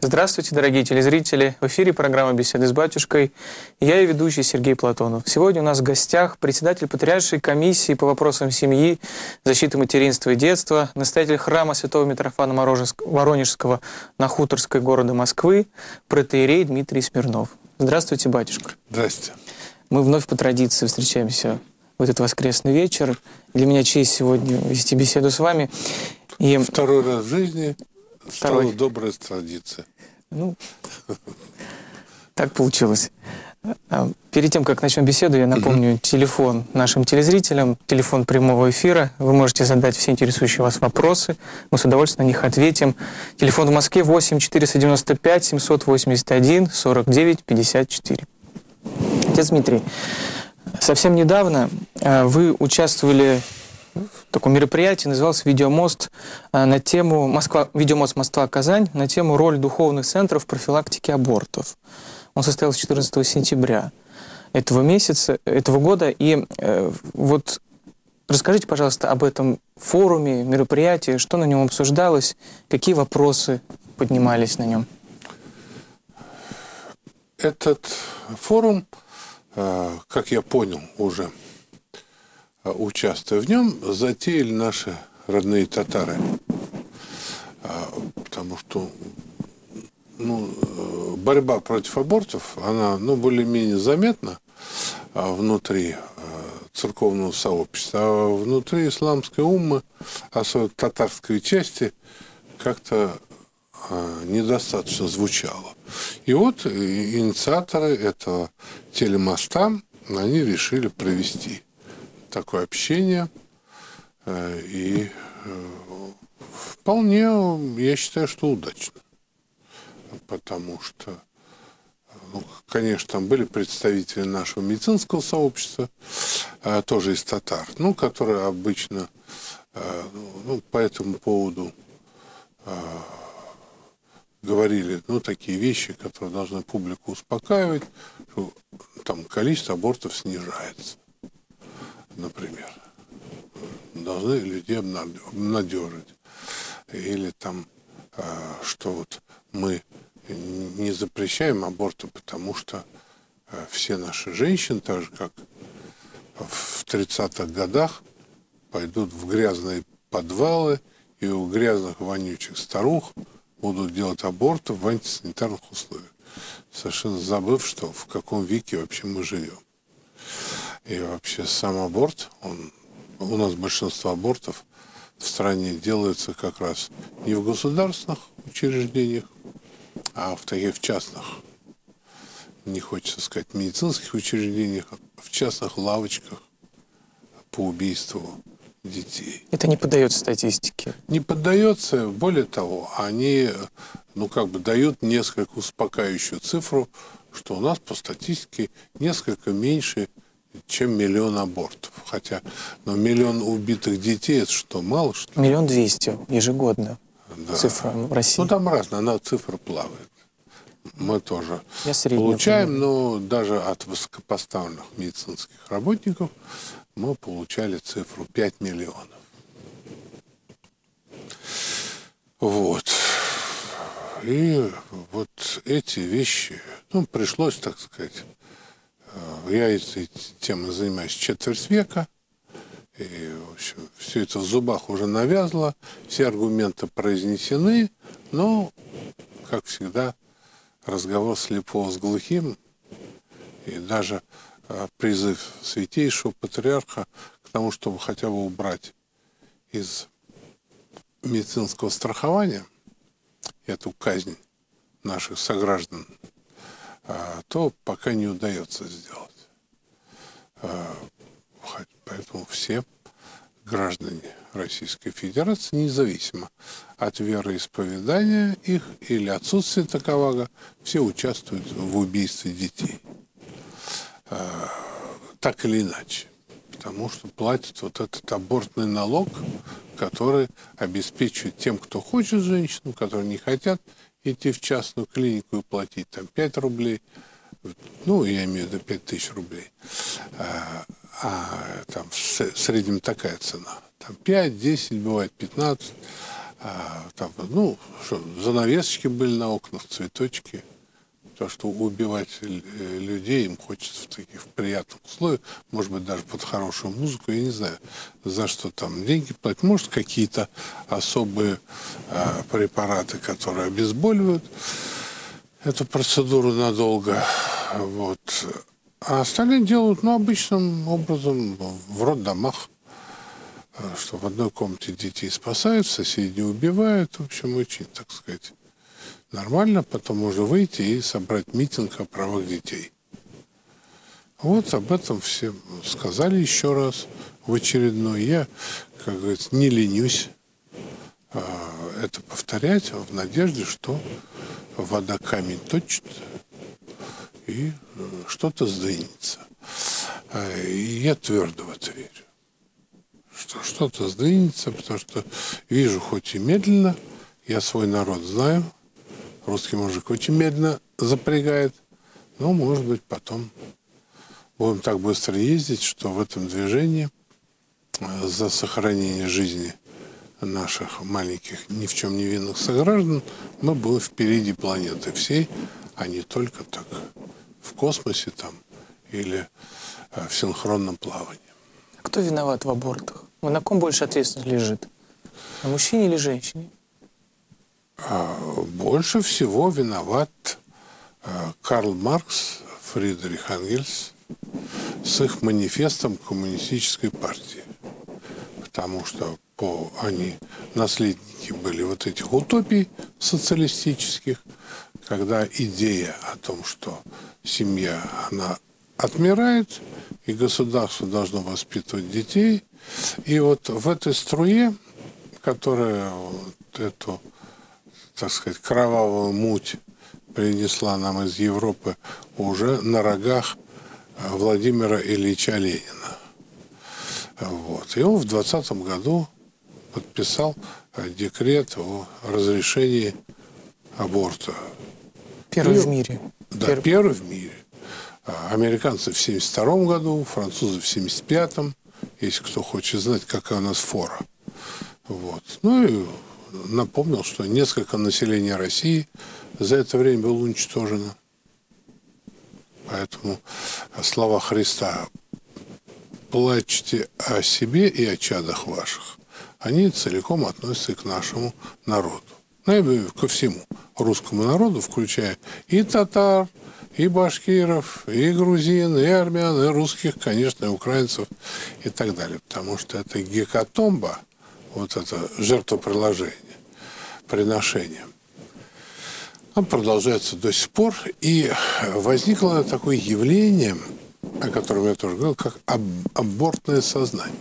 Здравствуйте, дорогие телезрители! В эфире программа «Беседы с батюшкой». Я и ведущий Сергей Платонов. Сегодня у нас в гостях председатель Патриаршей комиссии по вопросам семьи, защиты материнства и детства, настоятель храма святого Митрофана Воронежского на Хуторской города Москвы, протоиерей Дмитрий Смирнов. Здравствуйте, батюшка! Здравствуйте! Мы вновь по традиции встречаемся в этот воскресный вечер. Для меня честь сегодня вести беседу с вами. И... Второй раз в жизни стала добрая традиция. Ну, так получилось. Перед тем, как начнем беседу, я напомню телефон нашим телезрителям, телефон прямого эфира. Вы можете задать все интересующие вас вопросы. Мы с удовольствием на них ответим. Телефон в Москве 8 495 781 49 54. Отец Дмитрий, совсем недавно вы участвовали в таком мероприятии, назывался «Видеомост» на тему «Видеомост Москва-Казань» на тему «Роль духовных центров в профилактике абортов». Он состоялся 14 сентября этого года. И вот расскажите, пожалуйста, об этом форуме, мероприятии, что на нем обсуждалось, какие вопросы поднимались на нем. Этот форум, как я понял уже, участвуя в нем, затеяли наши родные татары. Потому что борьба против абортов, она более-менее заметна внутри церковного сообщества, а внутри исламской уммы, особенно татарской части, как-то недостаточно звучало. И вот инициаторы этого телемоста, они решили провести такое общение, и вполне, я считаю, что удачно. Потому что, конечно, там были представители нашего медицинского сообщества, тоже из татар, которые обычно по этому поводу говорили, такие вещи, которые должны публику успокаивать, что там количество абортов снижается. Например, должны людей обнадежить. Или там, что вот мы не запрещаем аборты, потому что все наши женщины, так же как в 30-х годах, пойдут в грязные подвалы и у грязных вонючих старух будут делать аборты в антисанитарных условиях. Совершенно забыв, что в каком веке вообще мы живем. И вообще сам аборт, у нас большинство абортов в стране делается как раз не в государственных учреждениях, а в таких частных, не хочется сказать медицинских учреждениях, а в частных лавочках по убийству детей. Это не поддается статистике? Не поддается, более того, они дают несколько успокаивающую цифру, что у нас по статистике несколько меньше, чем 1 000 000 абортов. Хотя, 1 000 000 убитых детей, это что, мало что? 1 200 000 ежегодно. Да. Цифра в России. Там разная, она цифра плавает. Мы тоже получаем, но даже от высокопоставленных медицинских работников мы получали цифру 5 миллионов. Вот. И вот эти вещи, пришлось, так сказать, я этой темой занимаюсь четверть века, и, в общем, все это в зубах уже навязло, все аргументы произнесены, но, как всегда, разговор слепого с глухим, и даже призыв святейшего патриарха к тому, чтобы хотя бы убрать из медицинского страхования эту казнь наших сограждан, то пока не удается сделать. Поэтому все граждане Российской Федерации, независимо от вероисповедания их или отсутствия такового, все участвуют в убийстве детей. Так или иначе. Потому что платят вот этот абортный налог, который обеспечивает тем, кто хочет женщину, которые не хотят идти в частную клинику и платить там 5 рублей, я имею в виду 5000 рублей, там в среднем такая цена. Там 5, 10, бывает 15. Там, ну, что, занавесочки были на окнах, цветочки. То, что убивать людей им хочется в таких приятных условиях, может быть, даже под хорошую музыку, я не знаю, за что там деньги платят. Может, какие-то особые препараты, которые обезболивают эту процедуру надолго. Вот. А остальные делают, ну, обычным образом, в роддомах, что в одной комнате детей спасают, соседей убивают. В общем, очень, так сказать, нормально. Потом можно выйти и собрать митинг о правах детей. Вот об этом все сказали еще раз в очередной. Я, как говорится, не ленюсь это повторять в надежде, что вода камень точит и что-то сдвинется. И я твердо в это верю, что что-то сдвинется, потому что вижу, хоть и медленно, я свой народ знаю, русский мужик очень медленно запрягает, но, может быть, потом будем так быстро ездить, что в этом движении за сохранение жизни наших маленьких, ни в чем не винных сограждан мы будем впереди планеты всей, а не только так в космосе там или в синхронном плавании. Кто виноват в абортах? На ком больше ответственность лежит? На мужчине или женщине? Больше всего виноват Карл Маркс, Фридрих Энгельс с их манифестом коммунистической партии. Потому что они наследники были вот этих утопий социалистических, когда идея о том, что семья, она отмирает, и государство должно воспитывать детей. И вот в этой струе, которая вот эту, так сказать, кровавую муть принесла нам из Европы уже на рогах Владимира Ильича Ленина. Вот. И он в 20 году подписал декрет о разрешении аборта. Первый в мире. Да, первый в мире. Американцы в 1972 году, французы в 1975, если кто хочет знать, какая у нас фора. Вот. Ну и напомнил, что несколько населения России за это время было уничтожено. Поэтому слова Христа «плачьте о себе и о чадах ваших», они целиком относятся и к нашему народу. Ну, и ко всему русскому народу, включая и татар, и башкиров, и грузин, и армян, и русских, конечно, и украинцев, и так далее. Потому что это гекатомба, вот это жертвоприношение, он продолжается до сих пор. И возникло такое явление, о котором я тоже говорил, как абортное сознание.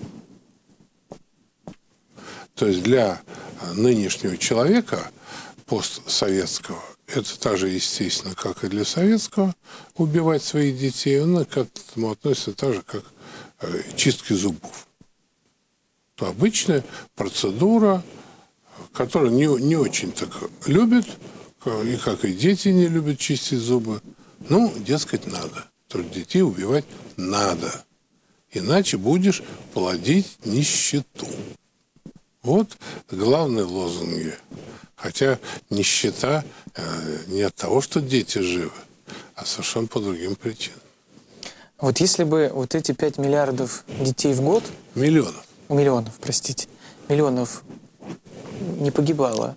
То есть для нынешнего человека, постсоветского, это так же естественно, как и для советского, убивать своих детей. Он к этому относится так же, как чистки зубов. То обычная процедура, которую не очень так любят, и как и дети не любят чистить зубы. Ну, дескать, надо. То есть детей убивать надо. Иначе будешь плодить нищету. Вот главные лозунги. Хотя нищета не от того, что дети живы, а совершенно по другим причинам. Вот если бы вот эти 5 миллиардов детей в год... Миллионов, простите. Миллионов не погибало.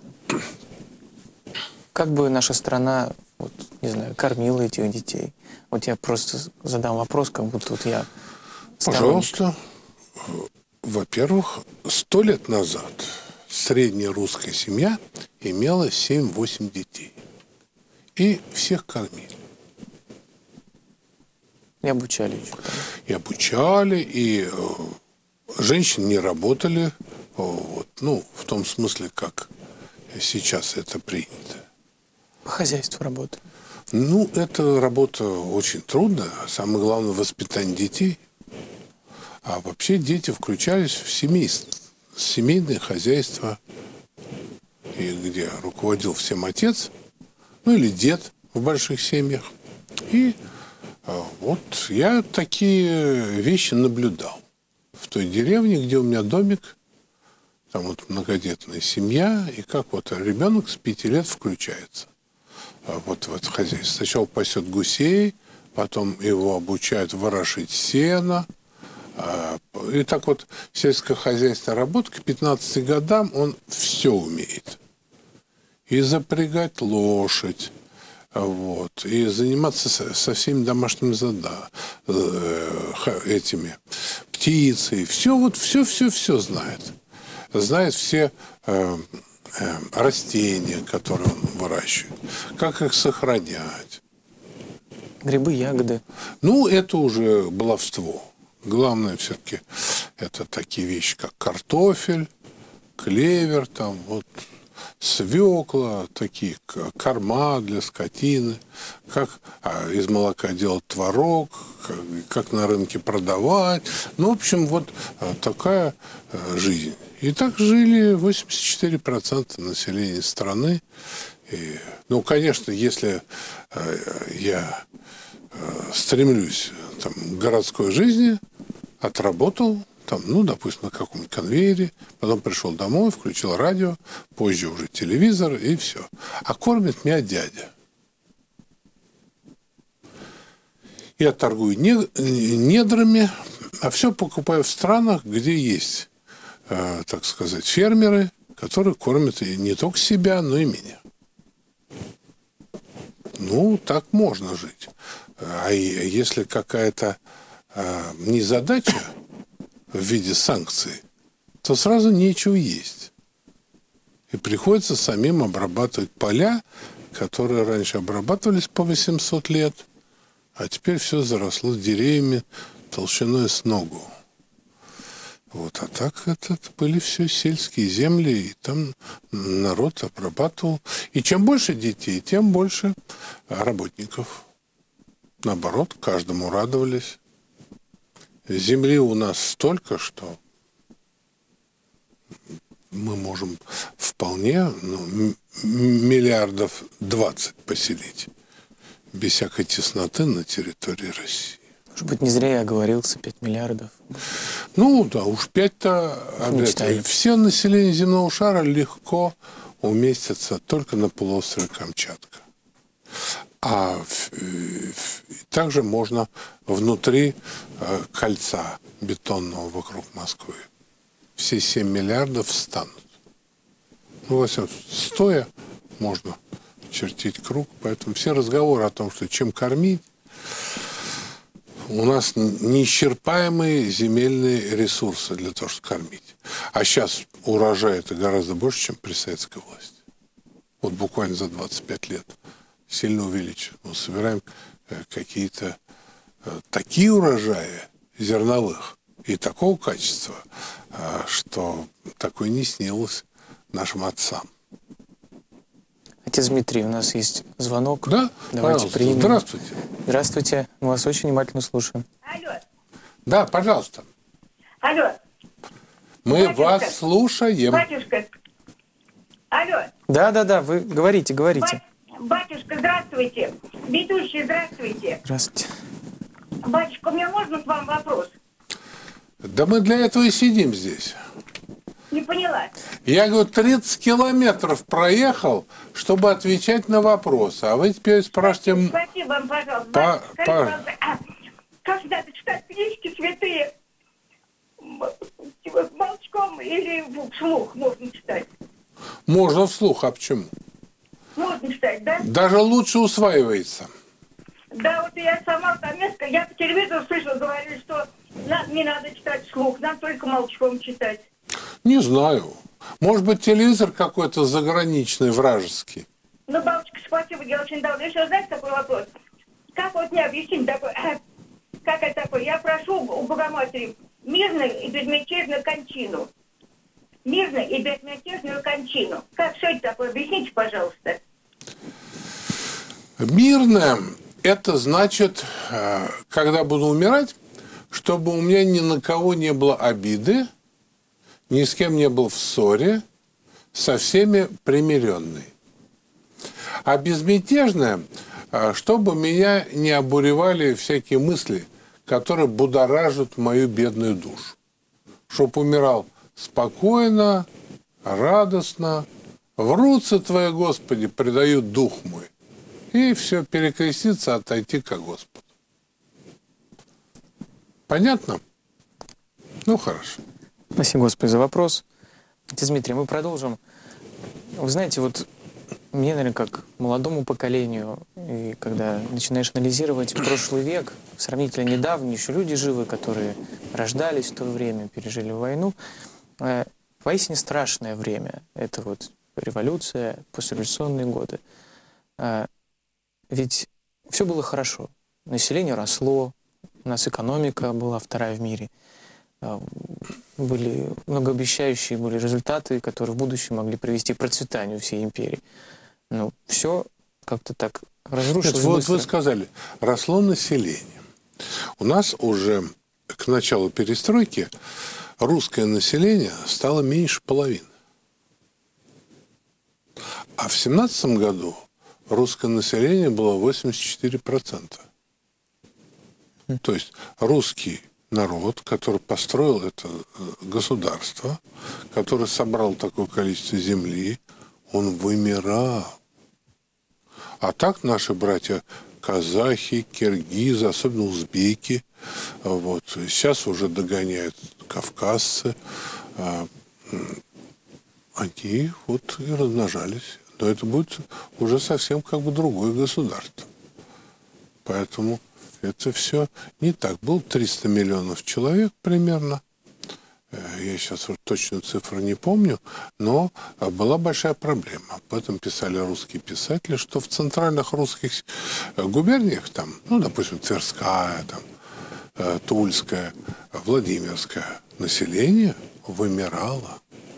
Как бы наша страна, вот, не знаю, кормила этих детей? Вот я просто задам вопрос, как будто вот я... Пожалуйста. Во-первых, 100 лет назад средняя русская семья имела 7-8 детей. И всех кормили. И обучали еще. И обучали, и женщины не работали, вот, ну, в том смысле, как сейчас это принято. По хозяйству работали. Ну, эта работа очень трудная. Самое главное – воспитание детей. А вообще дети включались в семейное хозяйство, и где руководил всем отец, ну или дед в больших семьях. И вот я такие вещи наблюдал в той деревне, где у меня домик, там вот многодетная семья, и как вот ребенок с 5 лет включается вот в это хозяйство. Сначала пасет гусей, потом его обучают ворошить сено. И так вот сельскохозяйственная работа к 15 годам он все умеет. И запрягать лошадь, вот, и заниматься со всеми домашними этими птицей. Все вот все знает. Знает все растения, которые он выращивает, как их сохранять. Грибы, ягоды. Ну, это уже баловство. Главное все-таки это такие вещи, как картофель, клевер, там вот свекла, такие корма для скотины, как из молока делать творог, как на рынке продавать. Ну, в общем, вот такая жизнь. И так жили 84% населения страны. И, ну, конечно, если я стремлюсь там, к городской жизни, отработал, там, ну, допустим, на каком-нибудь конвейере, потом пришел домой, включил радио, позже уже телевизор, и все. А кормит меня дядя. Я торгую недрами, а все покупаю в странах, где есть, так сказать, фермеры, которые кормят и не только себя, но и меня. Ну, так можно жить. А если какая-то незадача в виде санкций, то сразу нечего есть. И приходится самим обрабатывать поля, которые раньше обрабатывались по 800 лет, а теперь все заросло деревьями толщиной с ногу. Вот, а так это были все сельские земли, и там народ обрабатывал. И чем больше детей, тем больше работников. Наоборот, каждому радовались. Земли у нас столько, что мы можем вполне миллиардов 20 поселить без всякой тесноты на территории России. Может быть, не зря я оговорился, 5 миллиардов. Ну да, уж 5-то все население земного шара легко уместится только на полуострове Камчатка. А также можно внутри кольца бетонного вокруг Москвы. Все 7 миллиардов встанут. Ну, во всяком случае, стоя можно чертить круг. Поэтому все разговоры о том, что чем кормить, у нас неисчерпаемые земельные ресурсы для того, чтобы кормить. А сейчас урожай это гораздо больше, чем при советской власти. Вот буквально за 25 лет сильно увеличено. Мы собираем какие-то такие урожаи зерновых и такого качества, что такое не снилось нашим отцам. Отец Дмитрий, у нас есть звонок. Да? Давайте примем. Здравствуйте. Здравствуйте. Мы вас очень внимательно слушаем. Алло. Да, пожалуйста. Алло. Мы Батюшка. вас слушаем. Батюшка. Алло. Да, вы говорите. Батюшка, здравствуйте. Ведущий, здравствуйте. Здравствуйте. Батюшка, у меня можно к вам вопрос? Да мы для этого и сидим здесь. Не поняла. Я, говорю, 30 километров проехал, чтобы отвечать на вопросы. А вы теперь спрашиваете... Спасибо вам, пожалуйста. Скажите, пожалуйста, как надо читать книжки святые? Молчком или вслух можно читать? Можно вслух, а почему? Можно читать, да? Даже лучше усваивается. Да, вот я сама там несколько, я по телевизору слышала, говорили, что не надо читать вслух, нам только молчком читать. Не знаю. Может быть, телевизор какой-то заграничный, вражеский. Ну, бабушка, спасибо, я очень давно. Еще знаете такой вопрос? Как вот мне объяснить такой, как это такое? Я прошу у Богоматери мирную и безмятежную кончину. Мирную и безмятежную кончину. Как что это такое? Объясните, пожалуйста. Мирное – это значит, когда буду умирать, чтобы у меня ни на кого не было обиды, ни с кем не был в ссоре, со всеми примиренный. А безмятежное, чтобы меня не обуревали всякие мысли, которые будоражат мою бедную душу. Чтоб умирал спокойно, радостно. В руце Твои, Господи, предают дух мой. И все, перекреститься, отойти ко Господу. Понятно? Ну, хорошо. Спасибо, Господи, за вопрос. Отец Дмитрий, мы продолжим. Вы знаете, вот мне, наверное, как молодому поколению, и когда начинаешь анализировать прошлый век, сравнительно недавний, еще люди живы, которые рождались в то время, пережили войну, поистине страшное время. Это вот революция, послереволюционные годы. Ведь все было хорошо. Население росло, у нас экономика была вторая в мире. Были многообещающие были результаты, которые в будущем могли привести к процветанию всей империи. Но все как-то так разрушилось. Нет, вот быстро. вы сказали, росло население. У нас уже к началу перестройки русское население стало меньше половины. А в 17 году русское население было 84%. То есть русский народ, который построил это государство, который собрал такое количество земли, он вымирал. А так наши братья казахи, киргизы, особенно узбеки, вот, сейчас уже догоняют кавказцы, они вот и размножались. Но это будет уже совсем как бы другое государство. Поэтому это все не так. Было 300 миллионов человек примерно. Я сейчас точную цифру не помню, но была большая проблема. Об этом писали русские писатели, что в центральных русских губерниях, там, ну, допустим, Тверская, там, Тульская, Владимирская, население вымирало.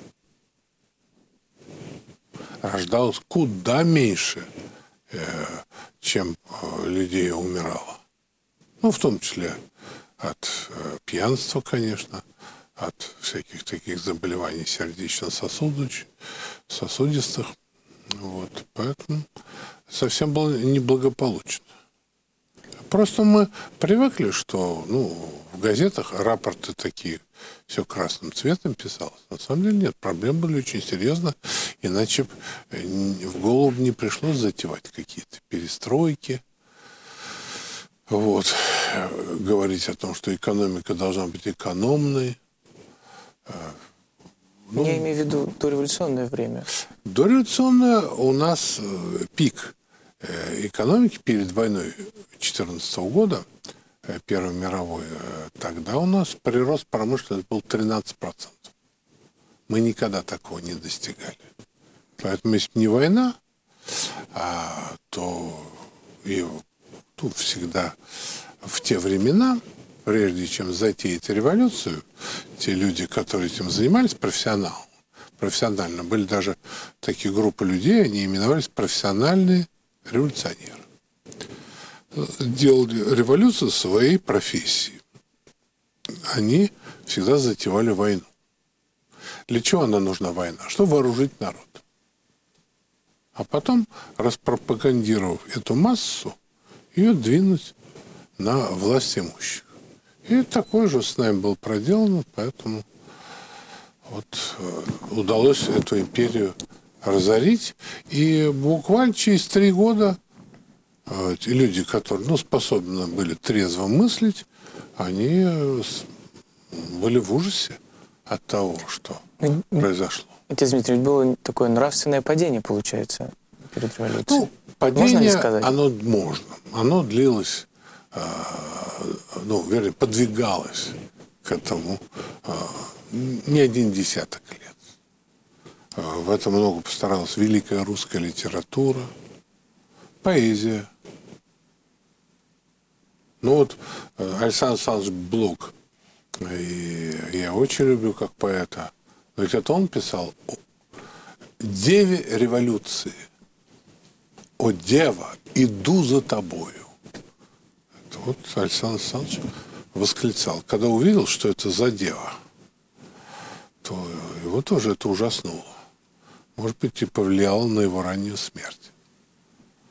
Рождалось куда меньше, чем людей умирало. Ну, в том числе от пьянства, конечно, от всяких таких заболеваний сердечно-сосудистых. Вот. Поэтому совсем было неблагополучно. Просто мы привыкли, что в газетах рапорты такие, все красным цветом писалось. На самом деле нет, проблемы были очень серьезно, иначе в голову не пришлось затевать какие-то перестройки. Вот. Говорить о том, что экономика должна быть экономной. Я имею в виду дореволюционное время. Дореволюционное у нас пик экономики перед войной 2014 года, Первой мировой, тогда у нас прирост промышленности был 13%. Мы никогда такого не достигали. Поэтому, если бы не война, то и тут всегда в те времена, прежде чем затеять революцию, те люди, которые этим занимались, профессионально, были даже такие группы людей, они именовались профессиональные революционеры. Делали революцию своей профессии. Они всегда затевали войну. Для чего она нужна, война? Чтобы вооружить народ. А потом, распропагандировав эту массу, ее двинуть на власть имущих. И такое же с нами было проделано, поэтому вот удалось эту империю разорить. И буквально через 3 года люди, которые способны были трезво мыслить, они были в ужасе от того, что произошло. Отец Дмитрий, ведь было такое нравственное падение, получается, перед революцией. Падение, оно можно. Оно длилось, вернее, подвигалось к этому не 1 десяток лет. В этом много постаралась великая русская литература, поэзия. Александр Александрович Блок, я очень люблю как поэта, но ведь это он писал о деве революции. «О, дева, иду за тобою». Это вот Александр Александрович восклицал. Когда увидел, что это за дева, то его тоже это ужаснуло. Может быть, и повлияло на его раннюю смерть.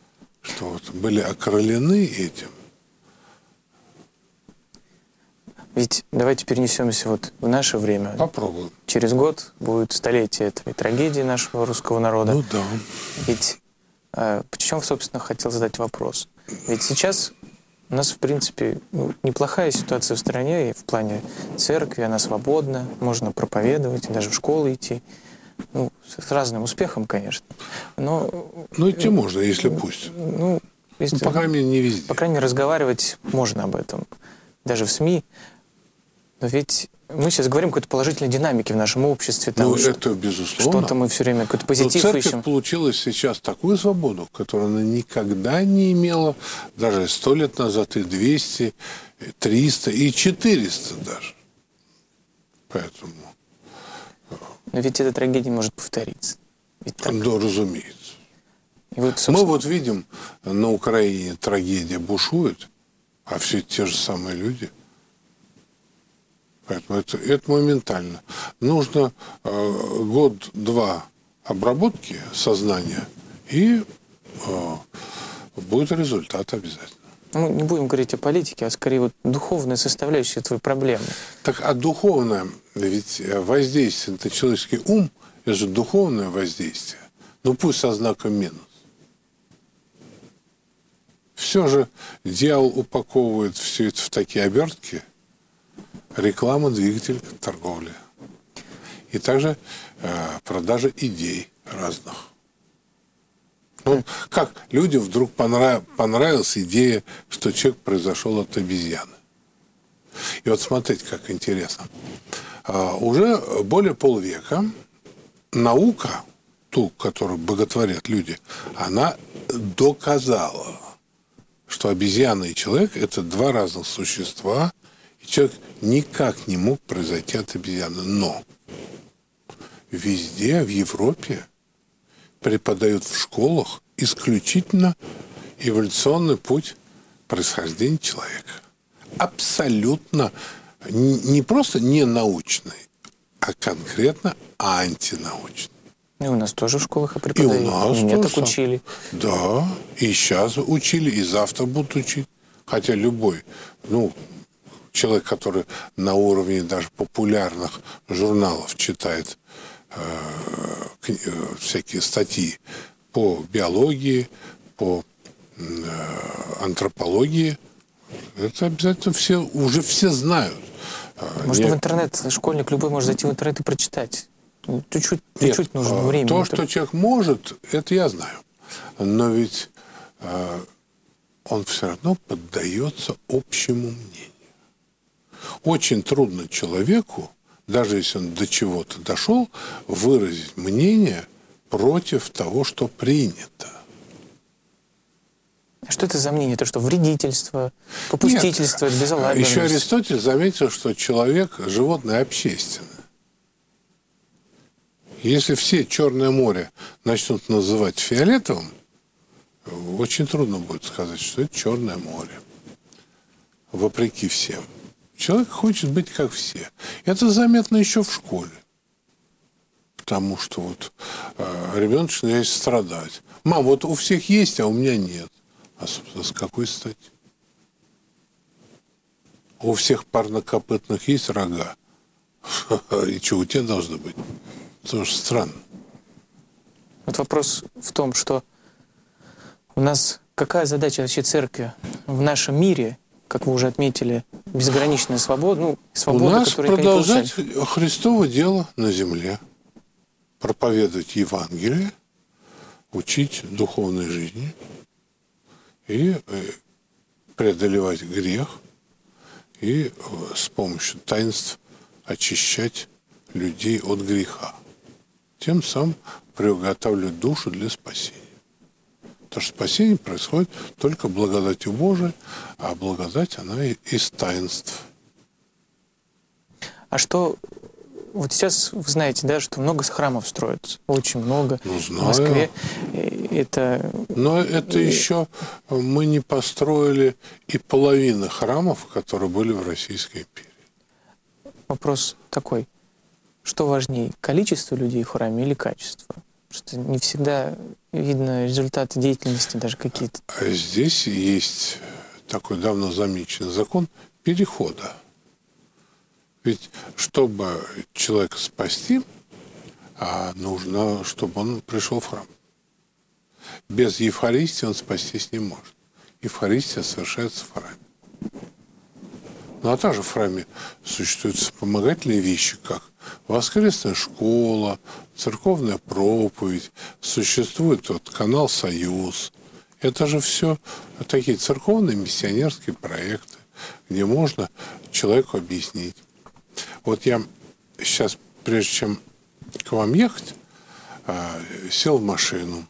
Что вот были окрылены этим. Ведь давайте перенесемся вот в наше время. Попробуем. Через год будет столетие этой трагедии нашего русского народа. Ну да. Ведь почему, собственно, хотел задать вопрос? Ведь сейчас у нас, в принципе, неплохая ситуация в стране, и в плане церкви она свободна, можно проповедовать, даже в школу идти. Ну, с разным успехом, конечно. Но, Ну, идти можно, если пусть. ну, если, По крайней мере, не везде. по крайней мере, разговаривать можно об этом. Даже в СМИ. Но ведь мы сейчас говорим о какой-то положительной динамике в нашем обществе. Там, Ну, это безусловно. что-то мы все время какой-то Но позитив церковь ищем. получила сейчас такую свободу, которую она никогда не имела даже 100 лет назад, и 200, и 300, и 400 даже. Поэтому, Но ведь эта трагедия может повториться. Ведь так. да, разумеется. И вот, Мы собственно, вот видим, на Украине трагедия бушует, а все те же самые люди. Поэтому это моментально. Нужно год-два обработки сознания, и будет результат обязательно. мы не будем говорить о политике, а скорее вот духовная составляющая твоей проблемы. Так, а духовное, ведь воздействие на человеческий ум, это же духовное воздействие, ну пусть со знаком минус. Все же дьявол упаковывает все это в такие обертки. Реклама, двигатель торговли. И также продажа идей разных. Ну, как людям вдруг понравилась идея, что человек произошел от обезьяны. И вот смотрите, как интересно. Уже более полвека наука, ту, которую боготворят люди, она доказала, что обезьяна и человек – это два разных существа, и человек никак не мог произойти от обезьяны. Но везде, в Европе, преподают в школах исключительно эволюционный путь происхождения человека. Абсолютно не просто не научный, а конкретно антинаучный. И у нас тоже в школах И преподают. у нас Меня тоже так учили. Да, и сейчас учили, и завтра будут учить. Хотя любой, человек, который на уровне даже популярных журналов читает всякие статьи по биологии, по антропологии, это обязательно уже все знают. Можно в интернет, школьник любой может зайти в интернет и прочитать. Чуть-чуть нужно время. То, что человек может, это я знаю. Но ведь он все равно поддается общему мнению. Очень трудно человеку, даже если он до чего-то дошел, выразить мнение против того, что принято. Что это за мнение? То, что вредительство, попустительство, безалаберность? Еще Аристотель заметил, что человек – животное общественное. Если все Черное море начнут называть фиолетовым, очень трудно будет сказать, что это Черное море. Вопреки всем. Человек хочет быть как все. Это заметно еще в школе. Потому что вот ребенок начинает страдать. Мам, вот у всех есть, а у меня нет. А, собственно, с какой стати? У всех парнокопытных есть рога. И что, у тебя должно быть? Тоже странно. Вот вопрос в том, что у нас какая задача вообще церкви в нашем мире, как вы уже отметили, безграничная свобода, свобода, у нас которую продолжать получаем. Христово дело на земле. Проповедовать Евангелие, учить духовной жизни и преодолевать грех, и с помощью таинств очищать людей от греха. Тем самым приготавливать душу для спасения. Потому что спасение происходит только благодатью Божией, а благодать, она из таинств. А что... Вот сейчас вы знаете, да, что много храмов строятся. Очень много. Знаю. В Москве. Но это еще мы не построили и половины храмов, которые были в Российской империи. Вопрос такой. Что важнее, количество людей в храме или качество? Потому что не всегда видно результаты деятельности даже какие-то. А здесь есть такой давно замеченный закон перехода. Ведь чтобы человека спасти, нужно, чтобы он пришел в храм. Без Евхаристии он спастись не может. Евхаристия совершается в храме. Ну, а также в храме существуют вспомогательные вещи, как воскресная школа, церковная проповедь, существует канал «Союз». Это же все такие церковные миссионерские проекты, где можно человеку объяснить. Вот я сейчас, прежде чем к вам ехать, сел в машину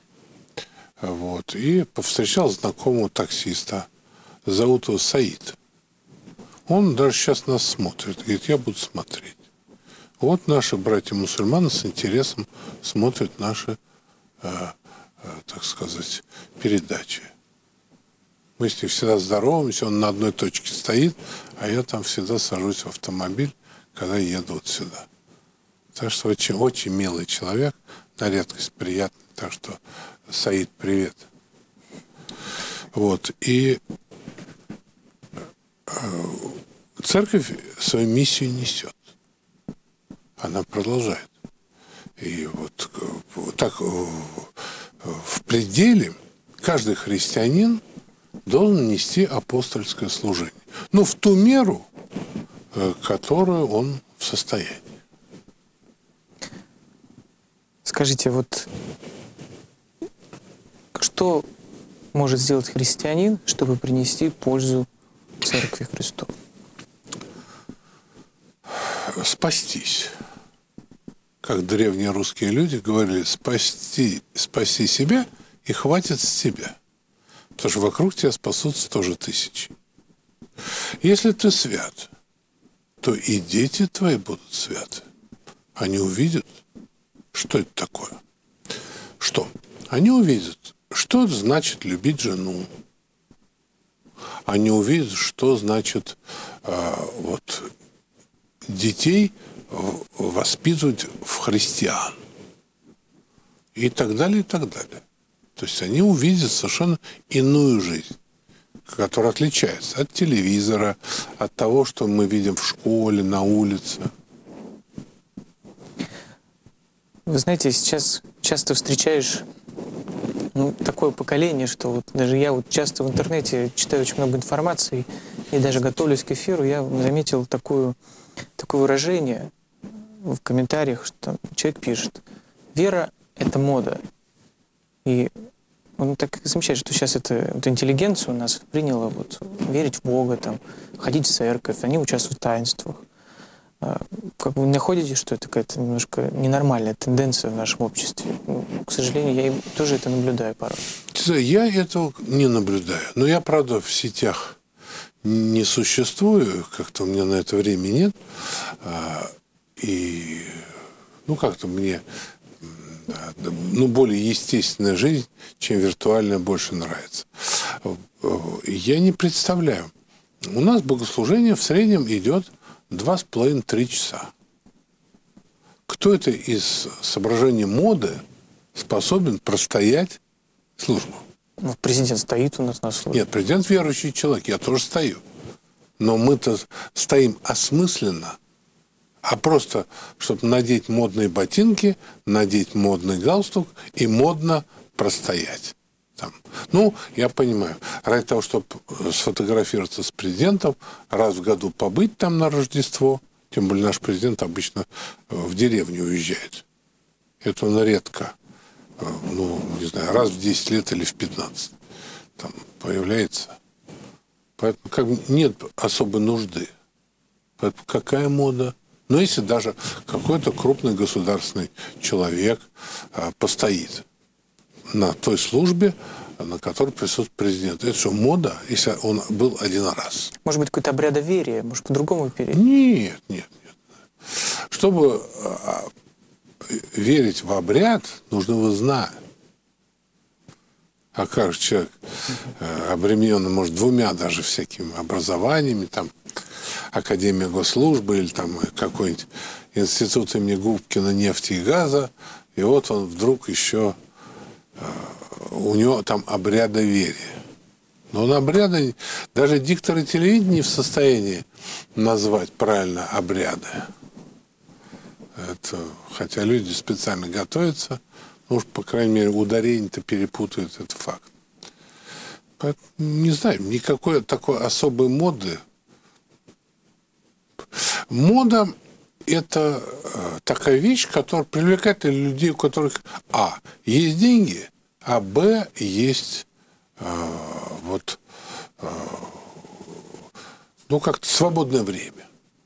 и повстречал знакомого таксиста. Зовут его Саид. Он даже сейчас нас смотрит. Говорит, я буду смотреть. Вот наши братья-мусульмане с интересом смотрят наши, так сказать, передачи. Мы с ним всегда здороваемся, он на одной точке стоит, а я там всегда сажусь в автомобиль, когда еду вот сюда. Так что очень, очень милый человек, на редкость приятный. Так что, Саид, привет. И церковь свою миссию несет. Она продолжает. И вот так в пределе каждый христианин должен нести апостольское служение. В ту меру, которую он в состоянии. Скажите, что может сделать христианин, чтобы принести пользу Церкви Христовой? Спастись. Как древние русские люди говорили, спаси себя и хватит с тебя. Потому что вокруг тебя спасутся тоже тысячи. Если ты свят, то и дети твои будут святы. Они увидят, что это такое. Что? Они увидят, что значит любить жену. Они увидят, что значит детей воспитывать в христиан. И так далее, и так далее. То есть они увидят совершенно иную жизнь, которая отличается от телевизора, от того, что мы видим в школе, на улице. Вы знаете, сейчас часто встречаешь такое поколение, что даже я часто в интернете читаю очень много информации, и даже готовлюсь к эфиру, я заметил такое выражение в комментариях, что человек пишет: «Вера — это мода». И он так замечает, что сейчас интеллигенция у нас приняла верить в Бога, ходить в церковь, они участвуют в таинствах. Как вы находите, что это какая-то немножко ненормальная тенденция в нашем обществе? К сожалению, я тоже это наблюдаю порой. Я этого не наблюдаю. Но я, правда, в сетях не существую, как-то у меня на это времени нет. И, как-то мне более естественная жизнь, чем виртуальная, больше нравится. Я не представляю. У нас богослужение в среднем идет 2,5-3 часа. Кто это из соображений моды способен простоять службу? Президент стоит у нас на службе. Нет, президент верующий человек, я тоже стою. Но мы-то стоим осмысленно, а просто, чтобы надеть модные ботинки, надеть модный галстук и модно простоять. Я понимаю, ради того, чтобы сфотографироваться с президентом, раз в году побыть там на Рождество, тем более наш президент обычно в деревню уезжает. Это он редко, раз в 10 лет или в 15 появляется. Поэтому нет особой нужды. Поэтому какая мода? Но если даже какой-то крупный государственный человек постоит на той службе, на которой присутствует президент. Это что, мода, если он был один раз? Может быть, какое-то обрядоверие? Может, по-другому перейти? Нет. Чтобы верить в обряд, нужно его знать. А как же человек обремененный, может, 2 даже всякими образованиями, Академия госслужбы или какой-нибудь институт имени Губкина нефти и газа, и вот он вдруг еще у него обрядоверие. Но он обряды, даже дикторы телевидения не в состоянии назвать правильно обряды. Это, хотя люди специально готовятся, ну уж, по крайней мере, ударение-то перепутают, это факт. Поэтому, не знаю, никакой такой особой моды. Мода – это такая вещь, которая привлекает людей, у которых есть деньги, а б, есть как-то свободное время.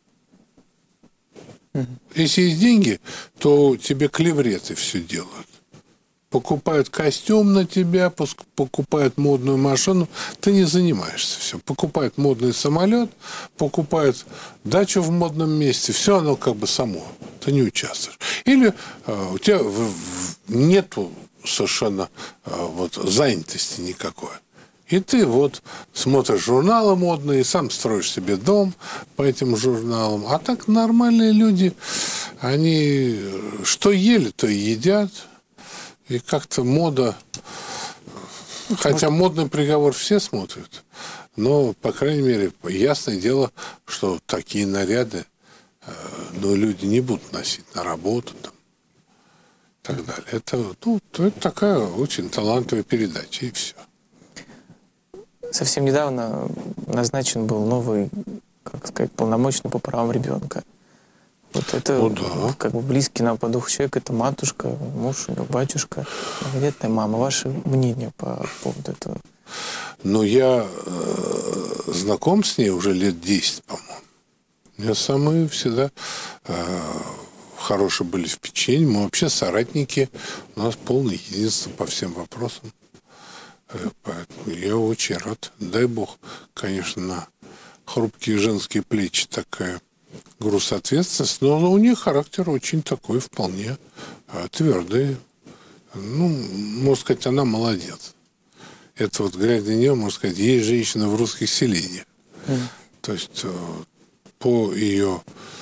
Если есть деньги, то тебе клевреты все делают. Покупают костюм на тебя, покупают модную машину, ты не занимаешься все. Покупают модный самолет, покупают дачу в модном месте, все оно как бы само, ты не участвуешь. Или у тебя нету совершенно занятости никакой. И ты смотришь журналы модные, сам строишь себе дом по этим журналам. А так нормальные люди, они что ели, то и едят. И как-то мода... Хотя модный приговор все смотрят, но, по крайней мере, ясное дело, что такие наряды люди не будут носить на работу там, и так далее. Это такая очень талантливая передача, и все. Совсем недавно назначен был новый, полномочный по правам ребенка. Это как бы близкий нам по духу человек, это матушка, муж, батюшка, многодетная мама. Ваше мнение по поводу этого? Ну, я знаком с ней уже лет 10, по-моему. У меня самые всегда хорошие были впечатления. Мы вообще соратники, у нас полное единство по всем вопросам. Поэтому я очень рад. Дай бог, конечно, на хрупкие женские плечи такая груз ответственности, но у них характер очень такой вполне твердый. Ну, можно сказать, она молодец. Это глядя на нее, можно сказать, есть женщина в русских селениях. То есть по ее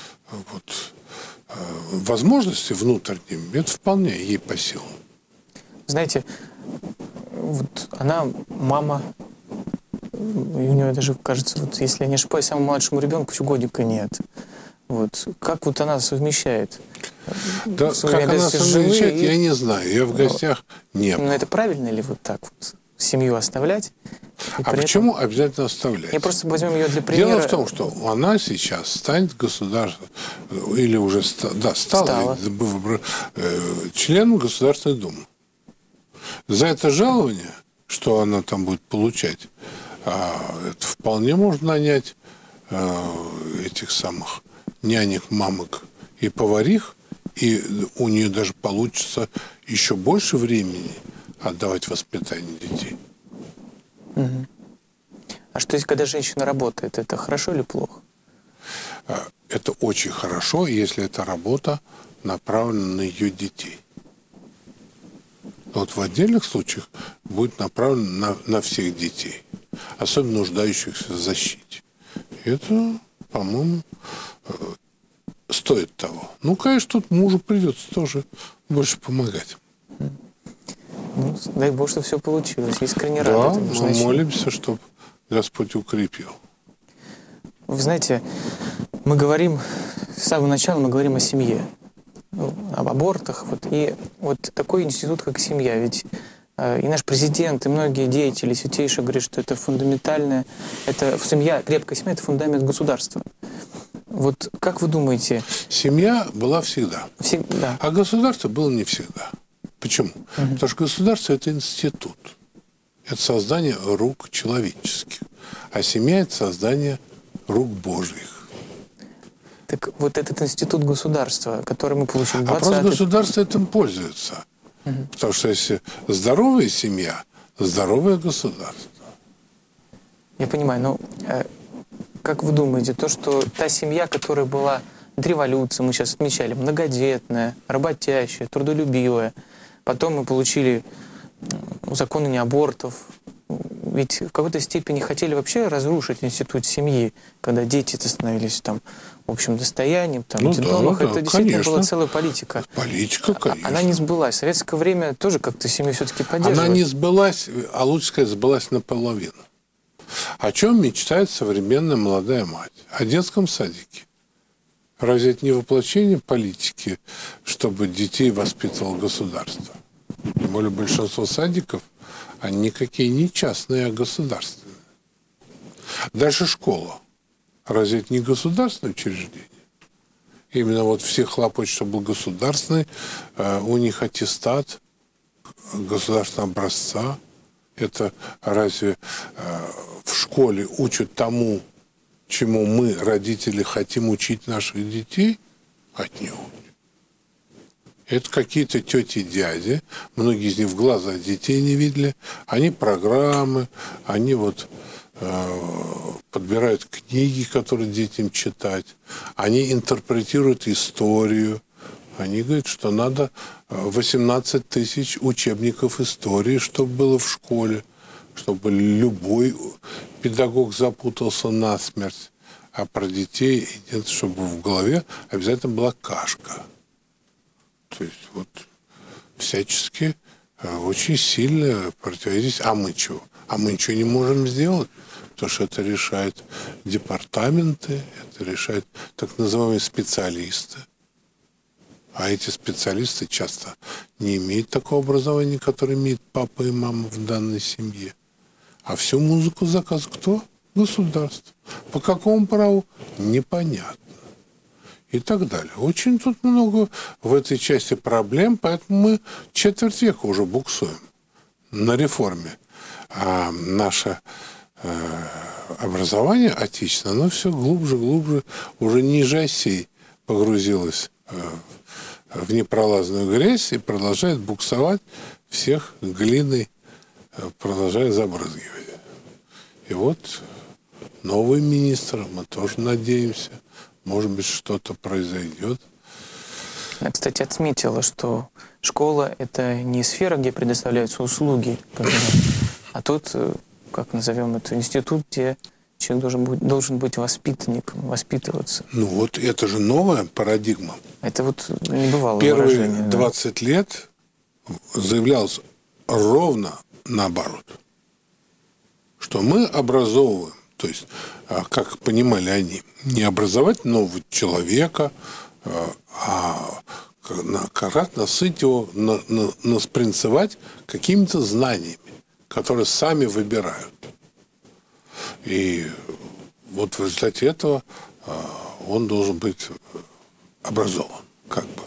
возможности внутренним, это вполне ей по силам. Знаете, она мама, и у нее даже, кажется, если я не ошибаюсь, самому младшему ребенку еще годика нет. Как она совмещает? Да, как она совмещает, я не знаю. Я в гостях не был. Но это правильно ли так семью оставлять? Почему обязательно оставлять? Я просто возьмем ее для примера. Дело в том, что она сейчас станет государственным, или уже стала. Членом Государственной Думы. За это жалование, что она там будет получать, это вполне можно нанять этих самых нянек, мамок и поварих, и у нее даже получится еще больше времени отдавать воспитанию детей. Угу. А что если, когда женщина работает, это хорошо или плохо? Это очень хорошо, если эта работа направлена на ее детей. В отдельных случаях будет направлено на всех детей, особенно нуждающихся в защите. Это, по-моему, стоит того. Ну, конечно, тут мужу придется тоже больше помогать. Ну, дай Бог, что все получилось. Искренне рад. Да, мы молимся, чтобы Господь укрепил. Вы знаете, с самого начала мы говорим о семье. Об абортах. И такой институт, как семья. Ведь и наш президент, и многие деятели святейшие говорят, что это фундаментальное, крепкая семья – это фундамент государства. Как вы думаете? Семья была всегда. Всегда. А государство было не всегда. Почему? Потому что государство – это институт. Это создание рук человеческих. А семья – это создание рук Божьих. Так этот институт государства, который мы получили в 20-х... А просто государство этим пользуется. Потому что если здоровая семья, здоровое государство. Я понимаю, но как вы думаете, что та семья, которая была до революции, мы сейчас отмечали, многодетная, работящая, трудолюбивая, потом мы получили узаконение абортов, ведь в какой-то степени хотели вообще разрушить институт семьи, когда дети становились общим достоянием, детдомах. Это действительно была целая политика. Политика, конечно. Она не сбылась. В советское время тоже как-то семью все-таки поддерживали. Она не сбылась, а лучше сказать, сбылась наполовину. О чем мечтает современная молодая мать? О детском садике. Разве это не воплощение политики, чтобы детей воспитывало государство? Тем более большинство садиков, они никакие не частные, а государственные. Дальше школа. Разве это не государственное учреждение? Именно вот все хлопочут, чтобы был государственный, у них аттестат государственного образца. Это разве в школе учат тому, чему мы, родители, хотим учить наших детей? Отнюдь. Это какие-то тети и дяди, многие из них в глаза детей не видели, они программы, они вот подбирают книги, которые детям читать, они интерпретируют историю, они говорят, что надо 18 тысяч учебников истории, чтобы было в школе, чтобы любой педагог запутался насмерть, а про детей, чтобы в голове обязательно была кашка. То есть вот всячески очень сильно противодействие. А мы чего? А мы ничего не можем сделать, потому что это решают департаменты, это решают так называемые специалисты. А эти специалисты часто не имеют такого образования, которое имеет папа и мама в данной семье. А всю музыку заказывает кто? Государство. По какому праву? Непонятно. И так далее. Очень тут много в этой части проблем, поэтому мы четверть века уже буксуем на реформе. А наше образование отечественное, оно все глубже, глубже, уже ниже осей погрузилось в непролазную грязь и продолжает буксовать, всех глиной продолжает забрызгивать. И вот новый министр, мы тоже надеемся, может быть, что-то произойдет. Я, кстати, отметила, что школа – это не сфера, где предоставляются услуги, а тут, как назовем это, институт, где человек должен быть воспитанником, воспитываться. Ну вот это же новая парадигма. Это вот небывалое Первые выражение. 20 лет заявлялось ровно наоборот, что мы образовываем, то есть, как понимали они, не образовать нового человека, а как раз насытить его, наспринцевать какими-то знаниями, которые сами выбирают. И вот в результате этого он должен быть образован, как бы.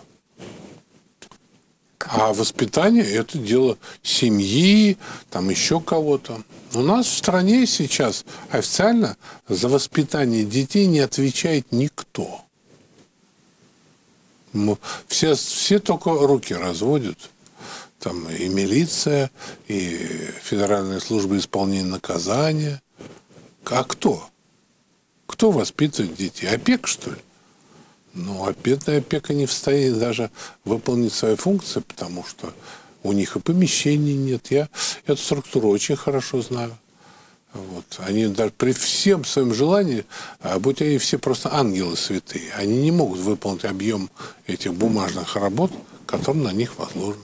А воспитание – это дело семьи, там еще кого-то. У нас в стране сейчас официально за воспитание детей не отвечает никто. Все только руки разводят. Там и милиция, и Федеральная служба исполнения наказания. А кто? Кто воспитывает детей? Опека, что ли? Ну, опека не в состоянии даже выполнить свои функции, потому что у них и помещений нет. Я эту структуру очень хорошо знаю. Вот. Они даже при всем своем желании, будь они все просто ангелы святые, они не могут выполнить объем этих бумажных работ, которые на них возложены.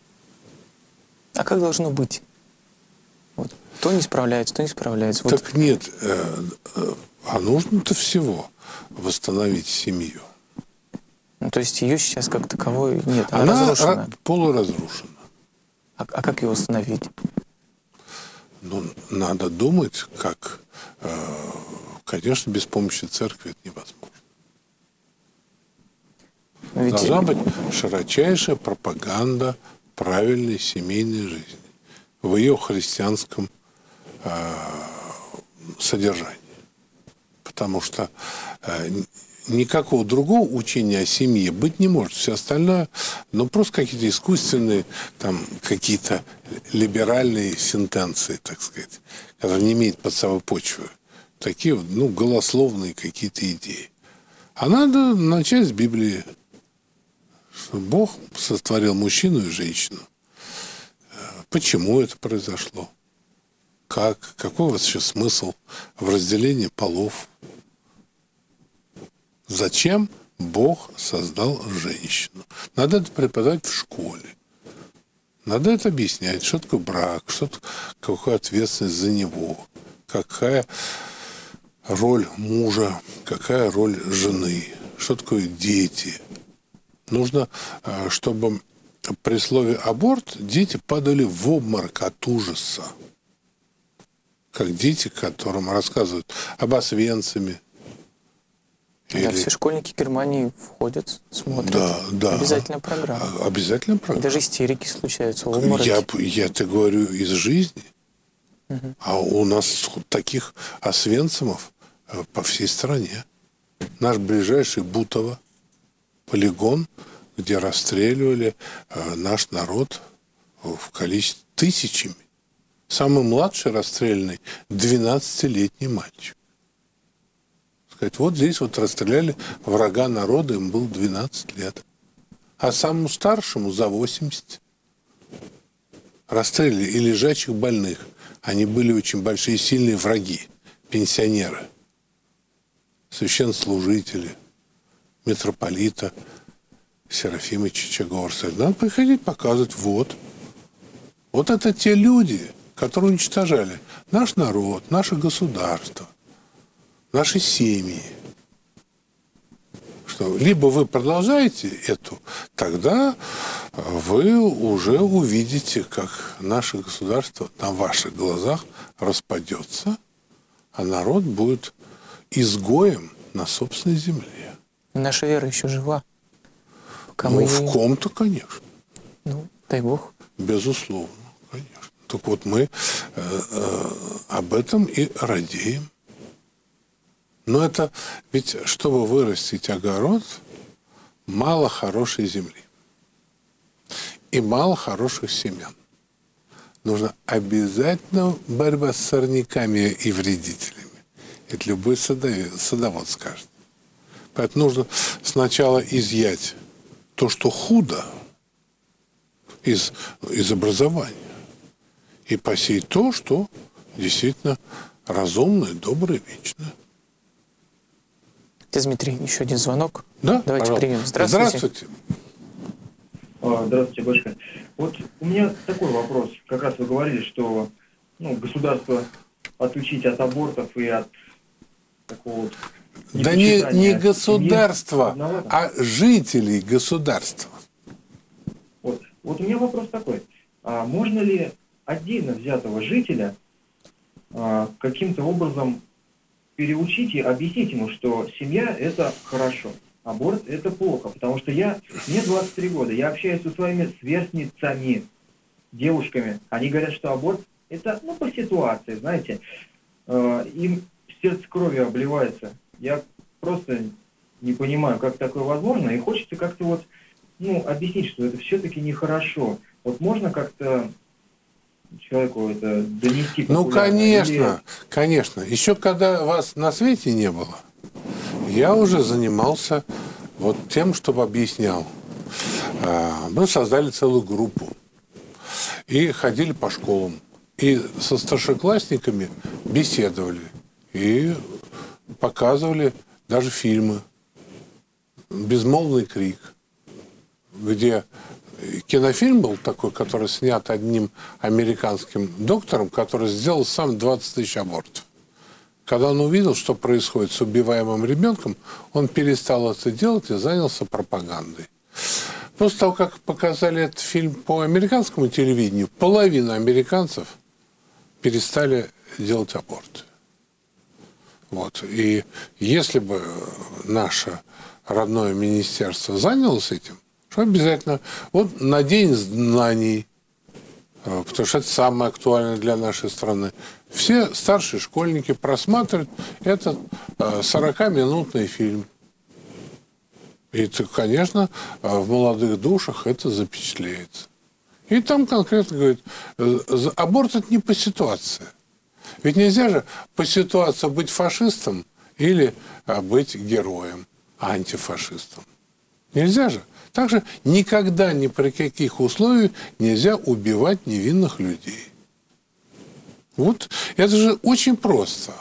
А как должно быть? Вот. То не справляется, то не справляется. Вот. Так нет, а нужно-то всего восстановить семью. Ну, то есть ее сейчас как таковой нет, Она разрушена. Полуразрушена. А как ее восстановить? Ну, надо думать, как, конечно, без помощи церкви это невозможно. Ведь... Должна быть широчайшая пропаганда правильной семейной жизни в ее христианском содержании. Потому что никакого другого учения о семье быть не может. Все остальное, ну, просто какие-то искусственные, там, какие-то либеральные сентенции, так сказать, которые не имеют под собой почвы. Такие вот, ну, голословные какие-то идеи. А надо начать с Библии. Что Бог сотворил мужчину и женщину. Почему это произошло? Какой вообще смысл в разделении полов? Зачем Бог создал женщину? Надо это преподавать в школе. Надо это объяснять, что такое брак, какая ответственность за него, какая роль мужа, какая роль жены, что такое дети. Нужно, чтобы при слове «аборт» дети падали в обморок от ужаса. Как дети, которым рассказывают об Освенциме. Да, все школьники Германии входят, смотрят. Да. Обязательная программа. Обязательная программа. И даже истерики случаются, обмороки. Я-то говорю из жизни. А у нас таких Освенцимов по всей стране. Наш ближайший Бутово, полигон, где расстреливали наш народ в количестве тысячами. Самый младший расстрелянный 12-летний мальчик. Сказать, вот здесь вот расстреляли врага народа, им было 12 лет. А самому старшему за 80 расстреляли и лежачих больных. Они были очень большие, сильные враги, пенсионеры, священнослужители, митрополита Серафима Чичагорца. Надо приходить показывать, вот это те люди, которые уничтожали наш народ, наше государство, наши семьи. Что либо вы продолжаете эту, тогда вы уже увидите, как наше государство на ваших глазах распадется, а народ будет изгоем на собственной земле. Наша вера еще жива. В ком-то, конечно. Дай Бог. Безусловно, конечно. Так вот мы об этом и радеем. Но это ведь, чтобы вырастить огород, мало хорошей земли и мало хороших семян. Нужна обязательно борьба с сорняками и вредителями. Это любой садовод скажет. Поэтому нужно сначала изъять то, что худо из образования, и посеять то, что действительно разумное, доброе, вечное. Дмитрий, еще один звонок. Да, давайте пожалуйста. примем. Здравствуйте. Здравствуйте, батюшка. Вот у меня такой вопрос. Как раз вы говорили, что государство отучить от абортов и от такого вот... Да не государство, а жителей государства. Вот у меня вопрос такой. А можно ли отдельно взятого жителя каким-то образом переучить и объяснить ему, что семья – это хорошо, аборт – это плохо? Потому что мне 23 года, я общаюсь со своими сверстницами, девушками. Они говорят, что аборт – это, по ситуации, знаете. Им сердце кровью обливается. Я просто не понимаю, как такое возможно. И хочется как-то объяснить, что это все-таки нехорошо. Вот можно как-то человеку это донести? Конечно. Еще когда вас на свете не было, я уже занимался тем, чтобы объяснял. Мы создали целую группу и ходили по школам. И со старшеклассниками беседовали. И показывали даже фильмы. «Безмолвный крик», где кинофильм был такой, который снят одним американским доктором, который сделал сам 20 тысяч абортов. Когда он увидел, что происходит с убиваемым ребенком, он перестал это делать и занялся пропагандой. После того, как показали этот фильм по американскому телевидению, половина американцев перестали делать аборты. И если бы наше родное министерство занялось этим, что обязательно на День знаний, потому что это самое актуальное для нашей страны, все старшие школьники просматривают этот 40-минутный фильм. И, конечно, в молодых душах это запечатлеется. И там конкретно говорит, аборт – это не по ситуации. Ведь нельзя же по ситуации быть фашистом или быть героем, антифашистом. Нельзя же. Также никогда ни при каких условиях нельзя убивать невинных людей. Это же очень просто.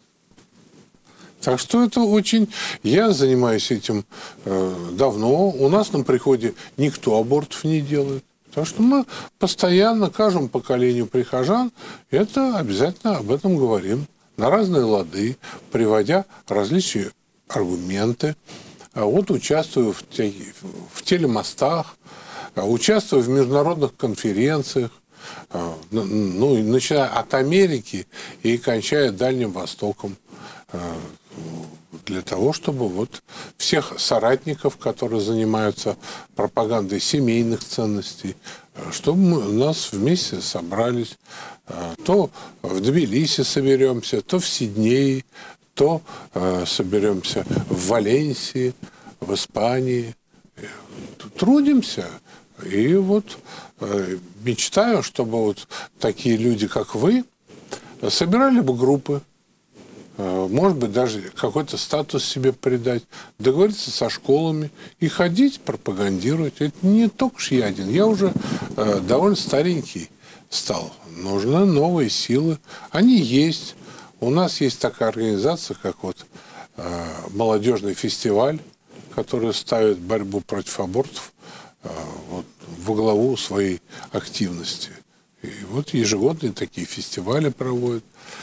Так что это очень... Я занимаюсь этим давно. У нас на приходе никто абортов не делает. Потому что мы постоянно каждому поколению прихожан это обязательно об этом говорим. на разные лады, приводя различные аргументы. Вот участвую в телемостах, участвую в международных конференциях, ну, начиная от Америки и кончая Дальним Востоком, для того, чтобы вот всех соратников, которые занимаются пропагандой семейных ценностей, чтобы мы у нас вместе собрались, то в Тбилиси соберемся, то в Сиднее, то соберемся в Валенсии, в Испании. Трудимся. И вот мечтаю, чтобы вот такие люди, как вы, собирали бы группы, может быть, даже какой-то статус себе придать, договориться со школами и ходить, пропагандировать. Это не только ж я один. Я уже довольно старенький стал. Нужны новые силы. Они есть. У нас есть такая организация, как вот молодежный фестиваль, который ставит борьбу против абортов вот, во главу своей активности. И вот ежегодные такие фестивали проводят.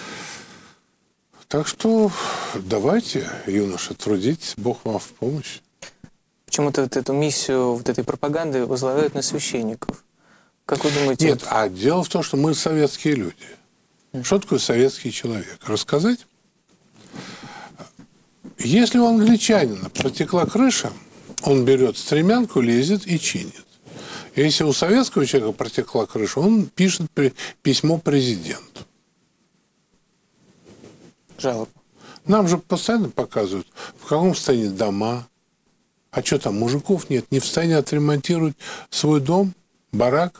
Так что давайте, юноши, трудитесь, Бог вам в помощь. Почему-то вот эту миссию вот этой пропаганды возлагают на священников. Как вы думаете? Нет, а дело в том, что мы советские люди. Что такое советский человек? Рассказать? Если у англичанина протекла крыша, он берет стремянку, лезет и чинит. Если у советского человека протекла крыша, он пишет письмо президенту. Жалоб. Нам же постоянно показывают, в каком состоянии дома. А что там, мужиков нет? Не в состоянии отремонтировать свой дом, барак?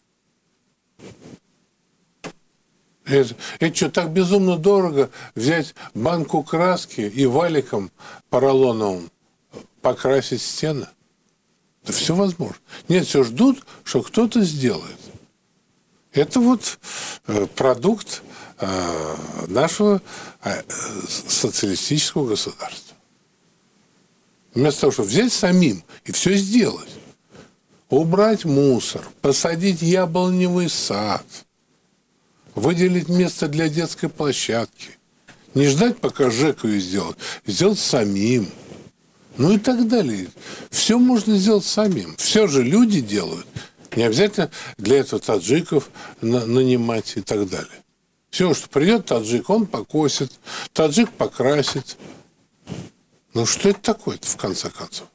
Это что, так безумно дорого взять банку краски и валиком поролоновым покрасить стены? Да все возможно. Нет, все ждут, что кто-то сделает. Это вот продукт нашего социалистического государства. Вместо того, чтобы взять самим и все сделать. Убрать мусор, посадить яблоневый сад, выделить место для детской площадки. Не ждать, пока ЖЭК ее сделает. Сделать самим. Ну и так далее. Все можно сделать самим. Все же люди делают. Не обязательно для этого таджиков нанимать и так далее. Все, что придет таджик, он покосит, таджик покрасит. Ну что это такое-то, в конце концов?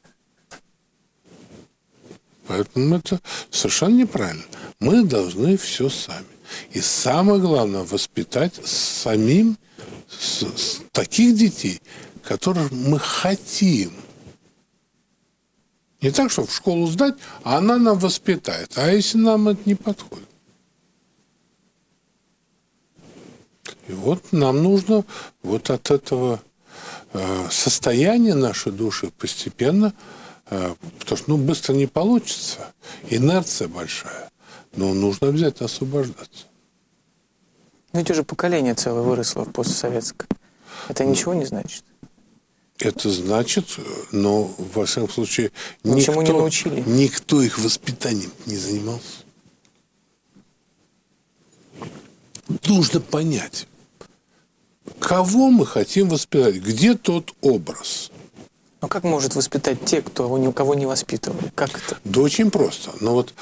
Поэтому это совершенно неправильно. Мы должны все сами. И самое главное, воспитать самим таких детей, которых мы хотим. Не так, чтобы в школу сдать, а она нам воспитает. А если нам это не подходит? И вот нам нужно вот от этого состояния нашей души постепенно, потому что быстро не получится, инерция большая, но нужно обязательно освобождаться. Ну, ведь уже поколение целое выросло постсоветское. Это ничего не значит? Это значит, но, во всяком случае, ничему не научили. Никто их воспитанием не занимался. Нужно понять, кого мы хотим воспитать, где тот образ. Но как может воспитать те, кто никого не воспитывали? Как это? Да очень просто. Но вот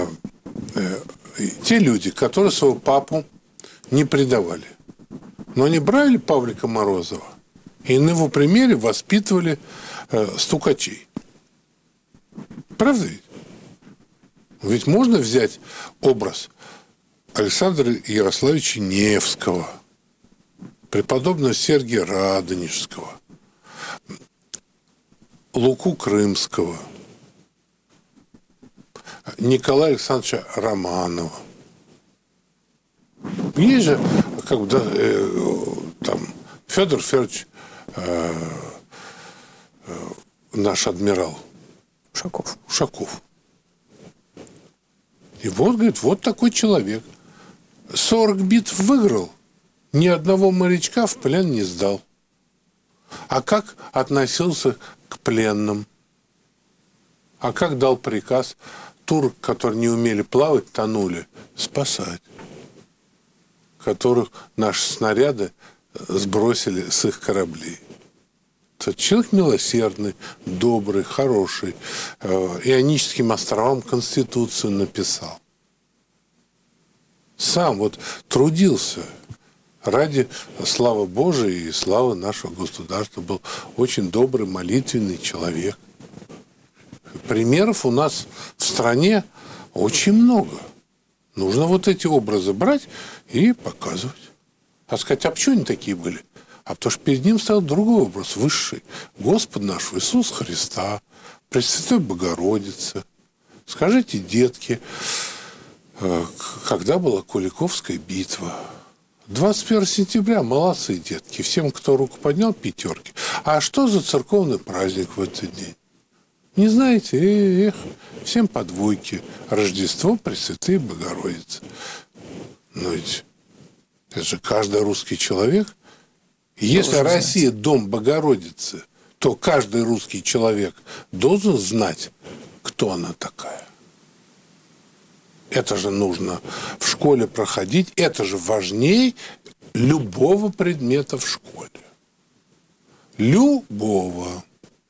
те люди, которые своего папу не предавали, но они брали Павлика Морозова и на его примере воспитывали стукачей. Правда ведь? Ведь можно взять образ Александра Ярославича Невского, преподобного Сергия Радонежского, Луку Крымского, Николая Александровича Романова. Есть же там Федор Федорович, наш адмирал Ушаков. И вот, говорит, вот такой человек. 40 битв выиграл, ни одного морячка в плен не сдал. А как относился к пленным? А как дал приказ турок, которые не умели плавать, тонули, спасать? Которых наши снаряды сбросили с их кораблей. Тот человек милосердный, добрый, хороший. Ионическим островам Конституцию написал. Сам вот трудился ради славы Божией и славы нашего государства. Был очень добрый, молитвенный человек. Примеров у нас в стране очень много. Нужно вот эти образы брать и показывать. А сказать, а почему они такие были? А потому что перед ним стоял другой образ, высший. Господь наш Иисус Христа, Пресвятой Богородицы. Скажите, детки, когда была Куликовская битва? 21 сентября, молодцы, детки. Всем, кто руку поднял, пятерки. А что за церковный праздник в этот день? Не знаете? Эх, всем по двойке. Рождество Пресвятой Богородицы. Но ведь это же каждый русский человек. Если Россия дом Богородицы, то каждый русский человек должен знать, кто она такая. Это же нужно в школе проходить. Это же важнее любого предмета в школе. Любого.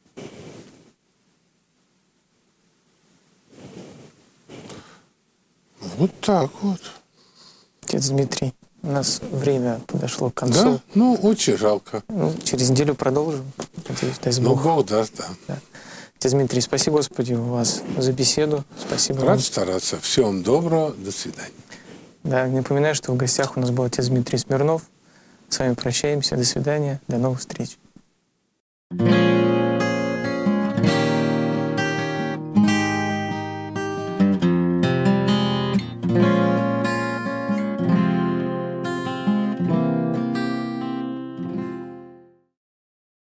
Вот так вот. Отец Дмитрий, у нас время подошло к концу. Да? Ну, очень жалко. Ну, через неделю продолжим. Надеюсь, даст Ну, Бог. Бог даст, да. Да. Отец Дмитрий, спасибо, Господи, вас за беседу. Спасибо вам. Рад стараться. Всего вам доброго. До свидания. Да, напоминаю, что в гостях у нас был отец Дмитрий Смирнов. С вами прощаемся. До свидания. До новых встреч.